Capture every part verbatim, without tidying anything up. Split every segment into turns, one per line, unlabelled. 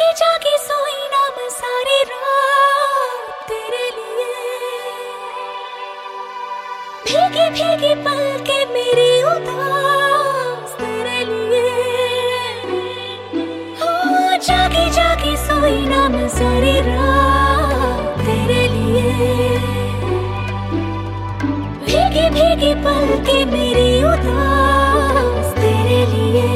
जागी जागी सोई ना मैं सारी रात तेरे लिए, भीगी भीगी पलके मेरी उदास तेरे लिए। हो जागी जागी सोई ना मैं सारी रात तेरे लिए, भीगी भीगी पलके मेरी उदास तेरे लिए।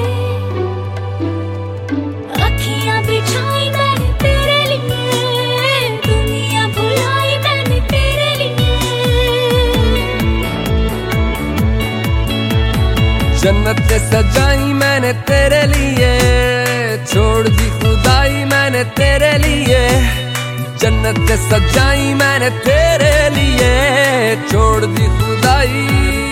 अखियां बिछाई मैंने तेरे लिए, दुनिया भुलाई मैंने तेरे लिए।
जन्नत सजाई मैंने तेरे लिए, छोड़ दी खुदाई मैंने तेरे लिए। जन्नत सजाई मैंने तेरे लिए, छोड़ दी खुदाई।